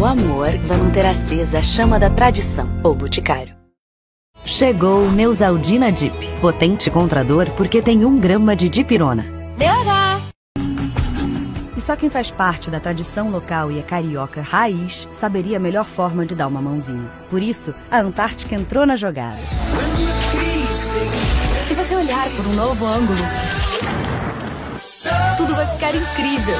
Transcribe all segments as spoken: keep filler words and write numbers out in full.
O amor vai manter acesa a chama da tradição. O Boticário. Chegou Neosaldina Dip. Potente contra a dor porque tem um grama de dipirona. Deodá! E só quem faz parte da tradição local e é carioca raiz saberia a melhor forma de dar uma mãozinha. Por isso, a Antártica entrou na jogada. Se você olhar por um novo ângulo, tudo vai ficar incrível.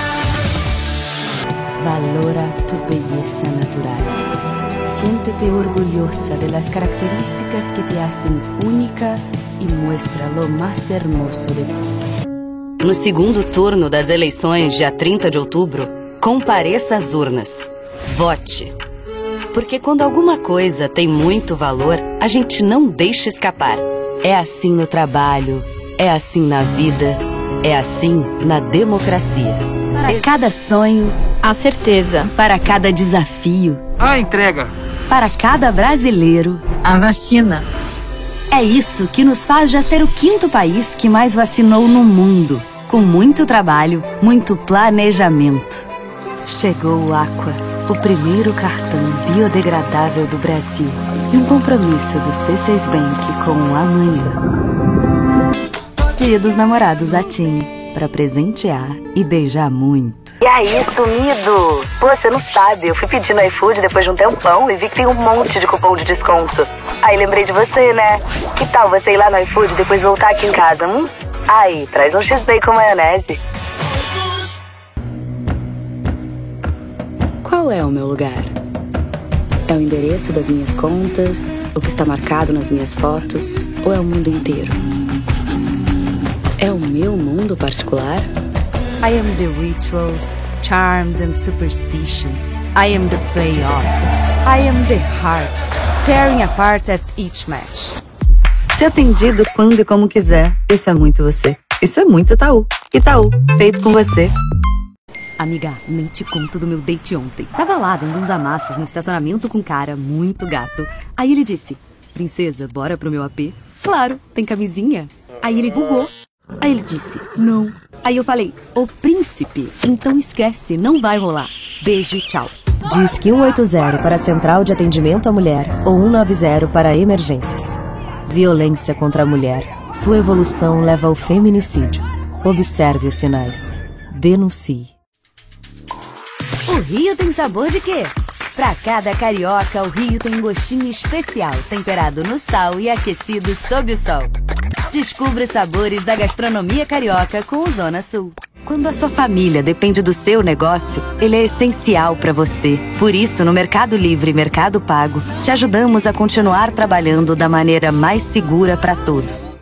Valora tu belleza natural. Siéntete orgullosa de las características que te hacen única y muestra lo más hermoso de ti. No segundo turno das eleições, dia trinta de outubro, compareça às urnas. Vote. Porque quando alguma coisa tem muito valor, a gente não deixa escapar. É assim no trabalho, é assim na vida, é assim na democracia. Para cada sonho, a certeza. Para cada desafio, a entrega. Para cada brasileiro, a vacina. É isso que nos faz já ser o quinto país que mais vacinou no mundo. Com muito trabalho, muito planejamento. Chegou o Aqua, o primeiro cartão biodegradável do Brasil. E um compromisso do C seis Bank com o amanhã. Dia dos Namorados Atini. Pra presentear e beijar muito. E aí, sumido? Pô, você não sabe, eu fui pedir no iFood depois de um tempão e vi que tem um monte de cupom de desconto. Aí lembrei de você, né? Que tal você ir lá no iFood e depois voltar aqui em casa, hum? Aí, traz um X-Bacon maionese. Qual é o meu lugar? É o endereço das minhas contas? O que está marcado nas minhas fotos? Ou é o mundo inteiro? É o meu mundo particular? I am the rituals, charms and superstitions. I am the playoff. I am the heart, tearing apart at each match. Ser atendido quando e como quiser. Isso é muito você. Isso é muito Itaú. Itaú, feito com você. Amiga, nem te conto do meu date ontem. Tava lá dando uns amassos no estacionamento com um cara muito gato. Aí ele disse, princesa, bora pro meu A P? Claro, tem camisinha? Aí ele bugou. Aí ele disse, não. Aí eu falei, ô príncipe, então esquece, não vai rolar. Beijo e tchau. Diz que um oito zero para a Central de Atendimento à Mulher ou um nove zero para emergências. Violência contra a mulher. Sua evolução leva ao feminicídio. Observe os sinais. Denuncie. O Rio tem sabor de quê? Pra cada carioca, o Rio tem um gostinho especial, temperado no sal e aquecido sob o sol. Descubra os sabores da gastronomia carioca com o Zona Sul. Quando a sua família depende do seu negócio, ele é essencial para você. Por isso, no Mercado Livre e Mercado Pago, te ajudamos a continuar trabalhando da maneira mais segura para todos.